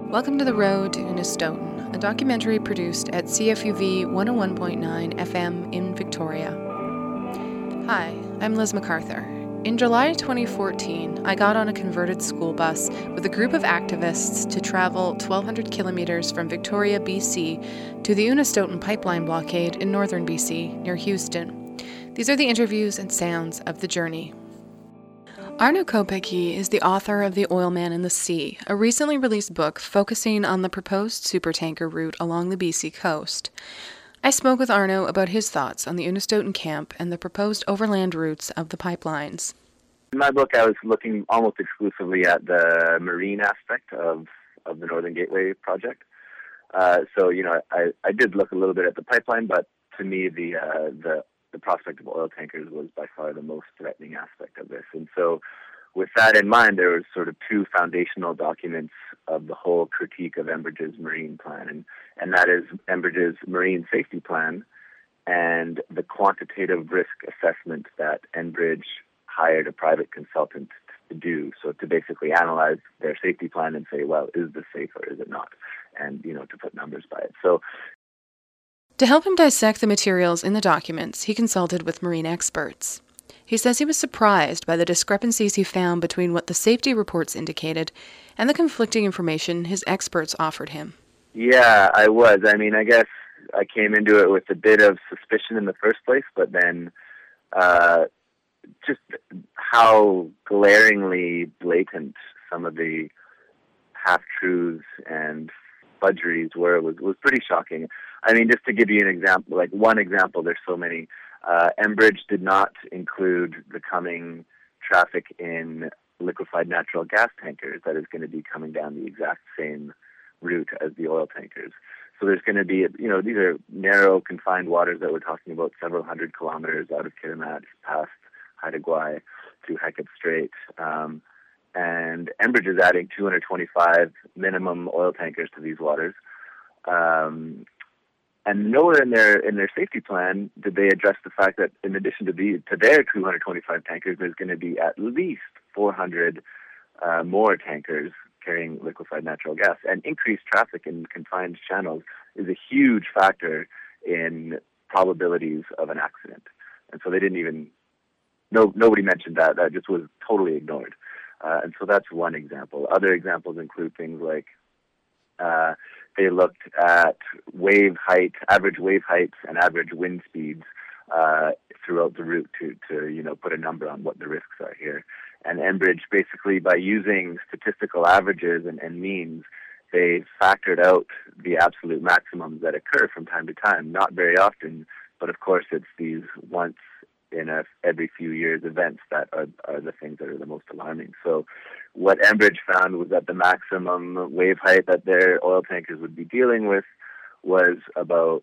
Welcome to The Road to Unistoten, a documentary produced at CFUV 101.9 FM in Victoria. Hi, I'm Liz MacArthur. In July 2014, I got on a converted school bus with a group of activists to travel 1,200 kilometers from Victoria, BC, to the Unistoten pipeline blockade in northern BC, near Houston. These are the interviews and sounds of the journey. Arno Kopecky is the author of The Oil Man in the Sea, a recently released book focusing on the proposed supertanker route along the BC coast. I spoke with Arno about his thoughts on the Unistoten camp and the proposed overland routes of the pipelines. In my book, I was looking almost exclusively at the marine aspect of the Northern Gateway project. I did look a little bit at the pipeline, but to me, the prospect of oil tankers was by far the most threatening aspect of this. And so with that in mind, there was sort of two foundational documents of the whole critique of Enbridge's marine plan. And that is Enbridge's marine safety plan and the quantitative risk assessment that Enbridge hired a private consultant to do. So to basically analyze their safety plan and say, well, is this safe or is it not? And, to put numbers by it. So to help him dissect the materials in the documents, he consulted with marine experts. He says he was surprised by the discrepancies he found between what the safety reports indicated and the conflicting information his experts offered him. Yeah, I was. I guess I came into it with a bit of suspicion in the first place, but then just how glaringly blatant some of the half-truths and fudgeries were was pretty shocking. Just to give you an example, like one example, there's so many. Enbridge did not include the coming traffic in liquefied natural gas tankers that is going to be coming down the exact same route as the oil tankers. So there's going to be, these are narrow, confined waters that we're talking about, several hundred kilometers out of Kitimat, past Haida Gwaii to Hecate Strait. And Enbridge is adding 225 minimum oil tankers to these waters. And nowhere in their safety plan did they address the fact that in addition to their 225 tankers, there's going to be at least 400 more tankers carrying liquefied natural gas. And increased traffic in confined channels is a huge factor in probabilities of an accident. And so they didn't even, nobody mentioned that. That just was totally ignored. And so that's one example. Other examples include things like they looked at average wave heights and average wind speeds throughout the route to put a number on what the risks are here. And Enbridge, basically by using statistical averages and means, they factored out the absolute maximums that occur from time to time. Not very often, but of course it's these once in every few years events that are the things that are the most alarming. So what Enbridge found was that the maximum wave height that their oil tankers would be dealing with was about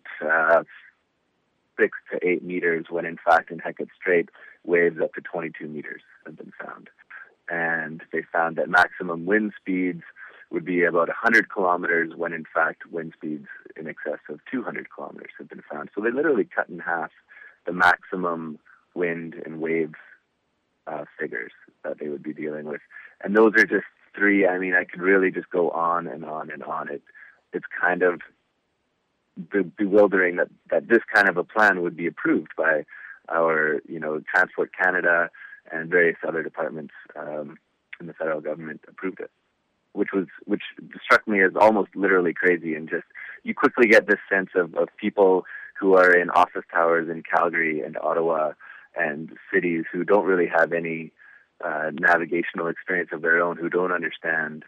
6 to 8 meters, when in fact in Hecate Strait, waves up to 22 meters have been found. And they found that maximum wind speeds would be about 100 kilometers, when in fact wind speeds in excess of 200 kilometers have been found. So they literally cut in half the maximum wind and wave figures that they would be dealing with. And those are just three. I could really just go on and on and on. It's kind of bewildering that this kind of a plan would be approved by our, Transport Canada and various other departments in the federal government approved it, which struck me as almost literally crazy. And just, you quickly get this sense of people who are in office towers in Calgary and Ottawa and cities who don't really have any navigational experience of their own, who don't understand,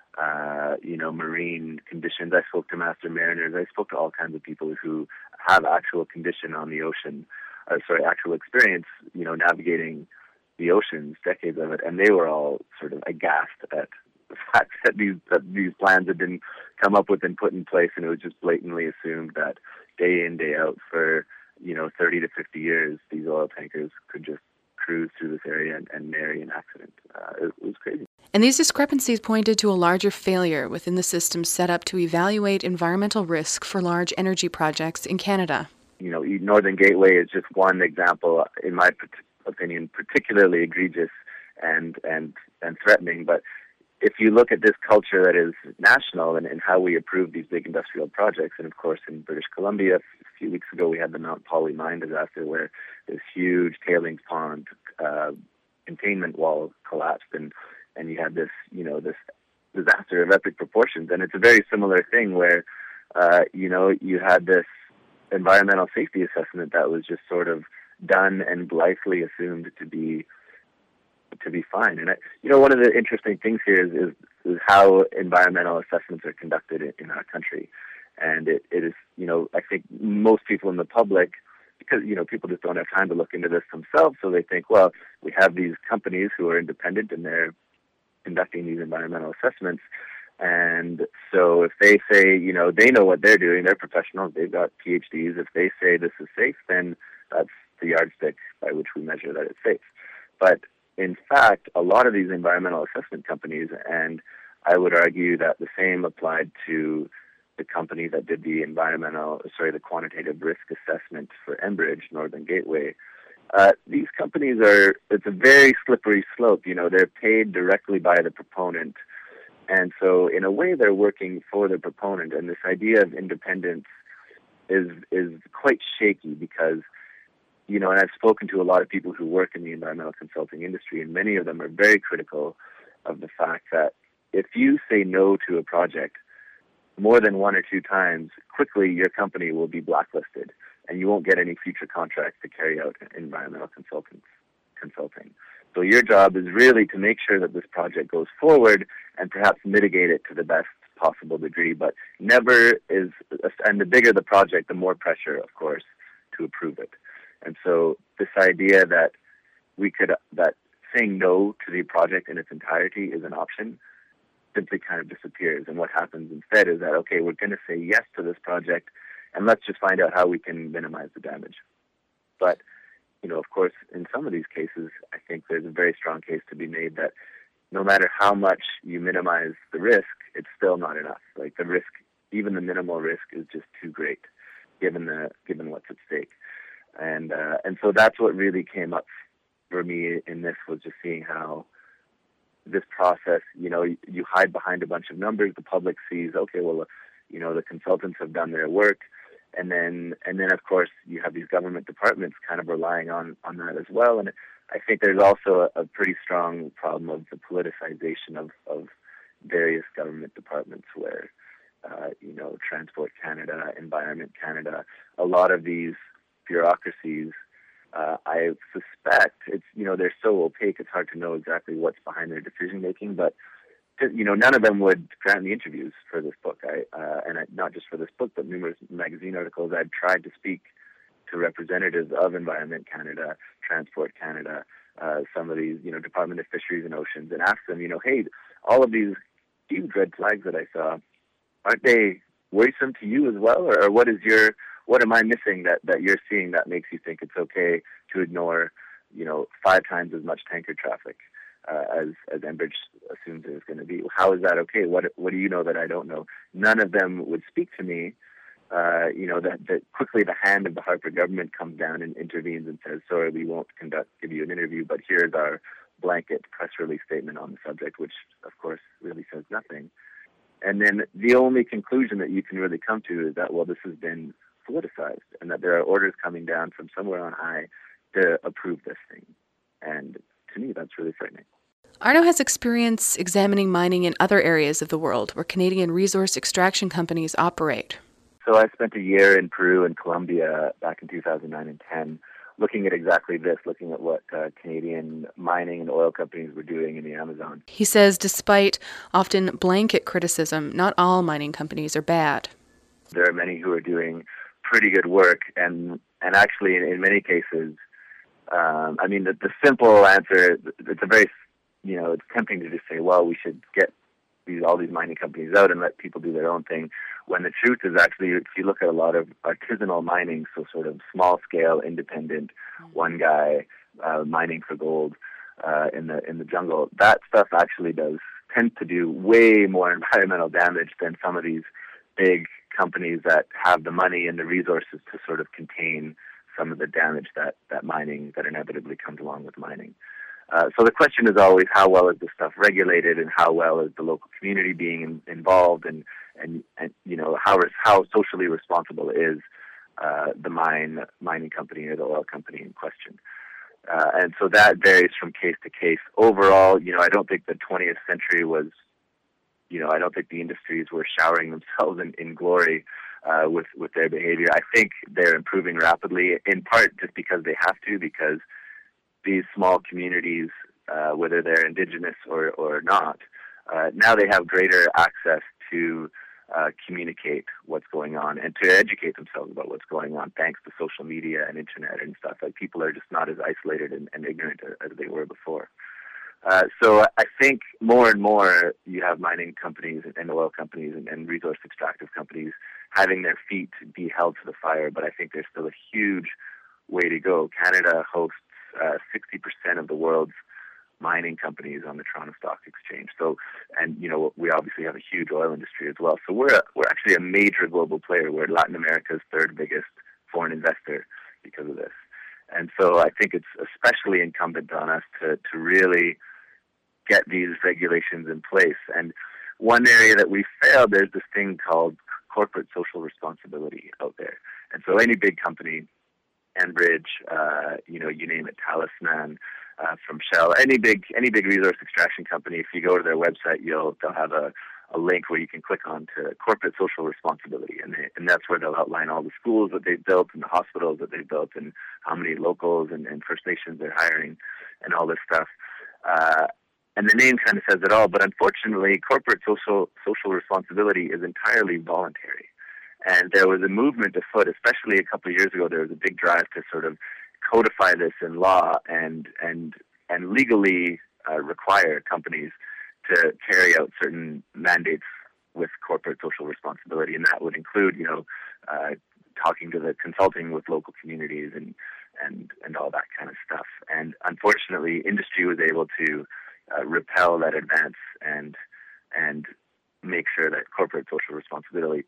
marine conditions. I spoke to master mariners. I spoke to all kinds of people who have actual condition on the ocean, actual experience, navigating the oceans, decades of it, and they were all sort of aghast at the fact that these plans had been come up with and put in place, and it was just blatantly assumed that day in, day out for 30 to 50 years, these oil tankers could just cruise through this area and nary an accident. It was crazy. And these discrepancies pointed to a larger failure within the system set up to evaluate environmental risk for large energy projects in Canada. Northern Gateway is just one example, in my opinion, particularly egregious and threatening. But if you look at this culture that is national and how we approve these big industrial projects, and of course in British Columbia, a few weeks ago we had the Mount Polley mine disaster where this huge tailings pond containment wall collapsed, and you had this, this disaster of epic proportions. And it's a very similar thing where, you had this environmental safety assessment that was just sort of done and blithely assumed to be fine. And one of the interesting things here is how environmental assessments are conducted in our country. And it is, I think most people in the public, because, people just don't have time to look into this themselves, so they think, well, we have these companies who are independent and they're conducting these environmental assessments. And so if they say, they know what they're doing, they're professionals, they've got PhDs, if they say this is safe, then that's the yardstick by which we measure that it's safe. But in fact, a lot of these environmental assessment companies, and I would argue that the same applied to the company that did the the quantitative risk assessment for Enbridge, Northern Gateway, these companies it's a very slippery slope. They're paid directly by the proponent. And so in a way, they're working for the proponent. And this idea of independence is quite shaky because, and I've spoken to a lot of people who work in the environmental consulting industry, and many of them are very critical of the fact that if you say no to a project more than one or two times, quickly your company will be blacklisted and you won't get any future contracts to carry out environmental consulting. So your job is really to make sure that this project goes forward and perhaps mitigate it to the best possible degree, but never is, and the bigger the project, the more pressure, of course, to approve it. And so this idea that that saying no to the project in its entirety is an option simply kind of disappears. And what happens instead is that, okay, we're going to say yes to this project and let's just find out how we can minimize the damage. But, of course, in some of these cases, I think there's a very strong case to be made that no matter how much you minimize the risk, it's still not enough. Like the risk, even the minimal risk, is just too great given what's at stake. And so that's what really came up for me in this, was just seeing how this process, you hide behind a bunch of numbers. The public sees, okay, well, the consultants have done their work. And then of course, you have these government departments kind of relying on that as well. And I think there's also a pretty strong problem of the politicization of various government departments where, Transport Canada, Environment Canada, a lot of these bureaucracies, I suspect they're so opaque, it's hard to know exactly what's behind their decision making, but none of them would grant me interviews for this book. Not just for this book, but numerous magazine articles. I've tried to speak to representatives of Environment Canada, Transport Canada, some of these, Department of Fisheries and Oceans, and ask them, hey, all of these huge red flags that I saw, aren't they worrisome to you as well? Or what am I missing that you're seeing that makes you think it's okay to ignore, 5 times as much tanker traffic as Enbridge assumes there's going to be? How is that okay? What do you know that I don't know? None of them would speak to me. That quickly the hand of the Harper government comes down and intervenes and says, sorry, we won't give you an interview, but here's our blanket press release statement on the subject, which of course really says nothing. And then the only conclusion that you can really come to is that, well, this has been politicized and that there are orders coming down from somewhere on high to approve this thing. And to me, that's really frightening. Arno has experience examining mining in other areas of the world where Canadian resource extraction companies operate. So I spent a year in Peru and Colombia back in 2009 and 10 looking at exactly this, looking at what Canadian mining and oil companies were doing in the Amazon. He says despite often blanket criticism, not all mining companies are bad. There are many who are doing pretty good work, and actually in many cases, the simple answer, it's a very, it's tempting to just say, well, we should get all these mining companies out and let people do their own thing, when the truth is actually, if you look at a lot of artisanal mining, so sort of small scale, independent, one guy mining for gold in the jungle, that stuff actually tend to do way more environmental damage than some of these big companies that have the money and the resources to sort of contain some of the damage that inevitably comes along with mining. So the question is always, how well is this stuff regulated, and how well is the local community being involved, and how socially responsible is the mining company or the oil company in question. And so that varies from case to case. Overall, I don't think the 20th century was, I don't think the industries were showering themselves in glory with their behavior. I think they're improving rapidly, in part just because they have to, because these small communities, whether they're indigenous or not, now they have greater access to communicate what's going on and to educate themselves about what's going on, thanks to social media and internet and stuff. Like, people are just not as isolated and ignorant as they were before. So I think more and more you have mining companies and oil companies and resource extractive companies having their feet be held to the fire, but I think there's still a huge way to go. Canada hosts 60% of the world's mining companies on the Toronto Stock Exchange. So, and we obviously have a huge oil industry as well. So we're actually a major global player. We're Latin America's third biggest foreign investor because of this. And so I think it's especially incumbent on us to really get these regulations in place. And one area that we failed, there's this thing called corporate social responsibility out there. And so any big company, Enbridge, you name it, Talisman, from Shell, any big resource extraction company, if you go to their website, they'll have a link where you can click on to corporate social responsibility, and that's where they'll outline all the schools that they've built and the hospitals that they've built and how many locals and First Nations they're hiring and all this stuff. And the name kind of says it all, but unfortunately, corporate social responsibility is entirely voluntary. And there was a movement afoot, especially a couple of years ago. There was a big drive to sort of codify this in law and legally require companies to carry out certain mandates with corporate social responsibility, and that would include, talking to consulting with local communities and all that kind of stuff. And unfortunately, industry was able to repel that advance and make sure that corporate social responsibility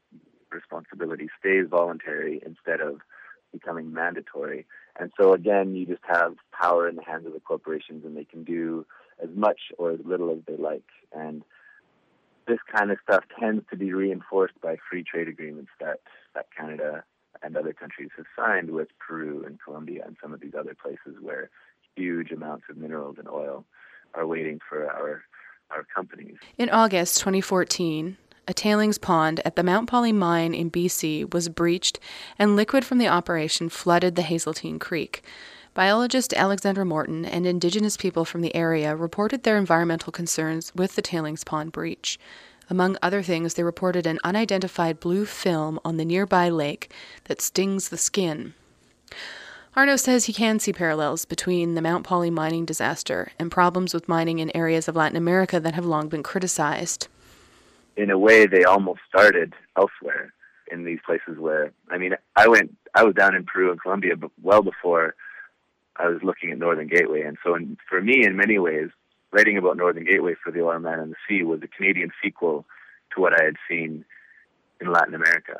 stays voluntary instead of becoming mandatory. And so again, you just have power in the hands of the corporations, and they can do as much or as little as they like. And this kind of stuff tends to be reinforced by free trade agreements that Canada and other countries have signed with Peru and Colombia and some of these other places where huge amounts of minerals and oil are waiting for our companies. In August 2014, a tailings pond at the Mount Polley mine in BC was breached, and liquid from the operation flooded the Hazeltine Creek. Biologist Alexandra Morton and Indigenous people from the area reported their environmental concerns with the tailings pond breach. Among other things, they reported an unidentified blue film on the nearby lake that stings the skin. Arnaud says he can see parallels between the Mount Polley mining disaster and problems with mining in areas of Latin America that have long been criticized. In a way, they almost started elsewhere in these places where, I was down in Peru and Colombia, but well before I was looking at Northern Gateway. And so for me, in many ways, writing about Northern Gateway for The Oil Man and the Sea was a Canadian sequel to what I had seen in Latin America.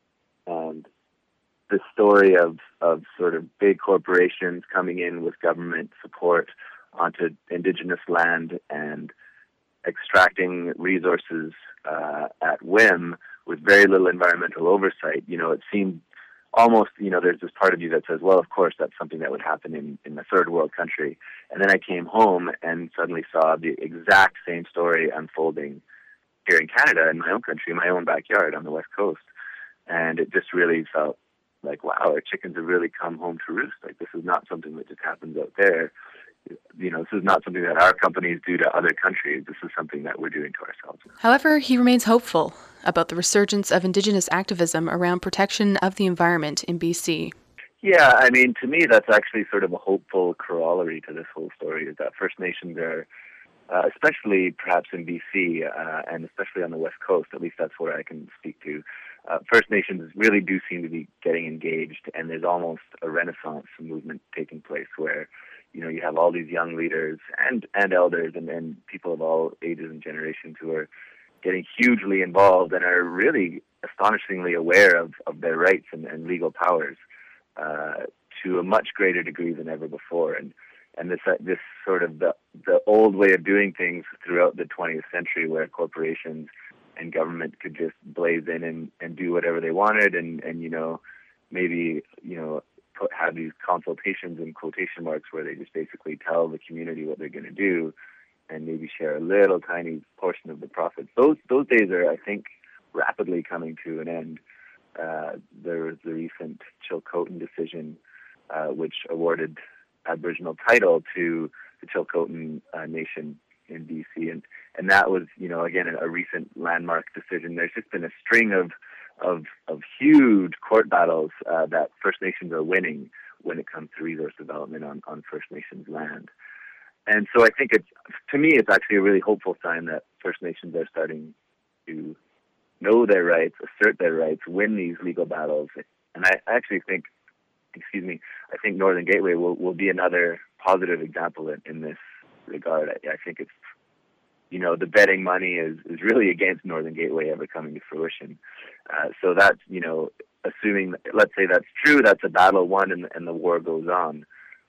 And the story of sort of big corporations coming in with government support onto indigenous land and extracting resources at whim with very little environmental oversight. It seemed almost, there's this part of you that says, well, of course, that's something that would happen in a third world country. And then I came home and suddenly saw the exact same story unfolding here in Canada, in my own country, in my own backyard on the West Coast. And it just really felt like, wow, our chickens have really come home to roost. Like, this is not something that just happens out there. This is not something that our companies do to other countries. This is something that we're doing to ourselves. However, he remains hopeful about the resurgence of Indigenous activism around protection of the environment in BC. Yeah, to me, that's actually sort of a hopeful corollary to this whole story, is that First Nations are, especially perhaps in BC, and especially on the West Coast, at least that's where I can speak to, First Nations really do seem to be getting engaged, and there's almost a renaissance movement taking place where, you have all these young leaders and elders and people of all ages and generations who are getting hugely involved and are really astonishingly aware of their rights and legal powers to a much greater degree than ever before. And, and this sort of the old way of doing things throughout the 20th century, where corporations and government could just blaze in and do whatever they wanted, and maybe have these consultations in quotation marks where they just basically tell the community what they're going to do, and maybe share a little tiny portion of the profits. Those days are, I think, rapidly coming to an end. There was the recent Chilcotin decision, which awarded Aboriginal title to the Chilcotin Nation in BC, and that was, again, a recent landmark decision. There's just been a string of huge court battles that First Nations are winning when it comes to resource development on First Nations land. And so I think to me, it's actually a really hopeful sign that First Nations are starting to know their rights, assert their rights, win these legal battles. And I actually think, I think Northern Gateway will be another positive example in this regard. I think it's, the betting money is really against Northern Gateway ever coming to fruition. So that's, assuming, let's say that's true, that's a battle won and the war goes on.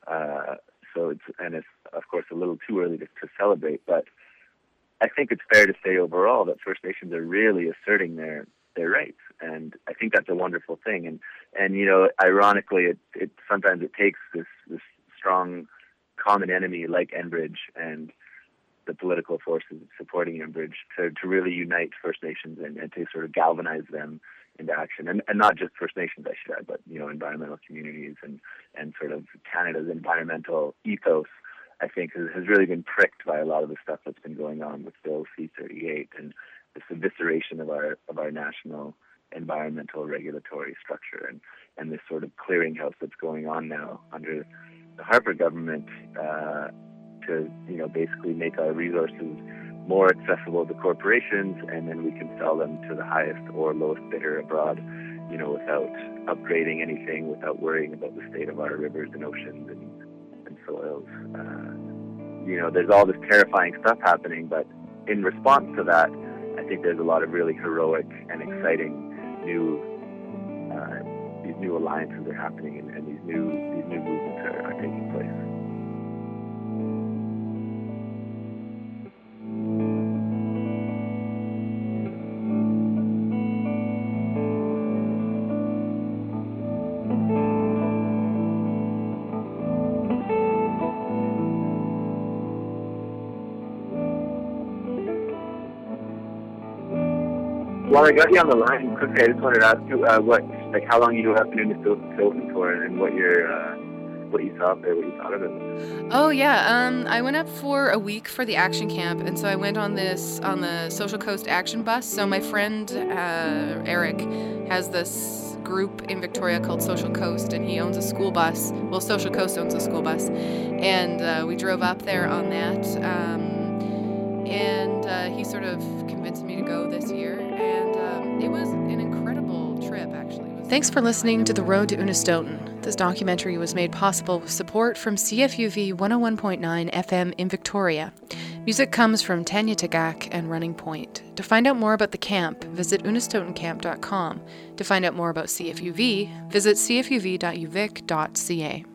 So it's of course a little too early to celebrate, but I think it's fair to say overall that First Nations are really asserting their rights, and I think that's a wonderful thing. And ironically, it sometimes it takes this strong common enemy like Enbridge and the political forces supporting Enbridge to really unite First Nations and to sort of galvanize them into action, and not just First Nations, I should add, but environmental communities and sort of Canada's environmental ethos, I think, has really been pricked by a lot of the stuff that's been going on with Bill C-38 and this evisceration of our national environmental regulatory structure and this sort of clearinghouse that's going on now under the Harper government to basically make our resources more accessible to corporations, and then we can sell them to the highest or lowest bidder abroad, without upgrading anything, without worrying about the state of our rivers and oceans and soils. There's all this terrifying stuff happening, but in response to that, I think there's a lot of really heroic and exciting these new alliances are happening, and these new movements are taking place. While I got you on the line, quickly, I just wanted to ask you how long you have been in Stoughton for, and what you saw up there, what you thought of it. Oh yeah, I went up for a week for the action camp, and so I went on the Social Coast Action Bus. So my friend Eric has this group in Victoria called Social Coast, and he owns a school bus. Well, Social Coast owns a school bus, and we drove up there on that. And he sort of convinced me to go this year, and it was an incredible trip, actually. Thanks for listening to The Road to Unistoten. This documentary was made possible with support from CFUV 101.9 FM in Victoria. Music comes from Tanya Tagak and Running Point. To find out more about the camp, visit unistotencamp.com. To find out more about CFUV, visit cfuv.uvic.ca.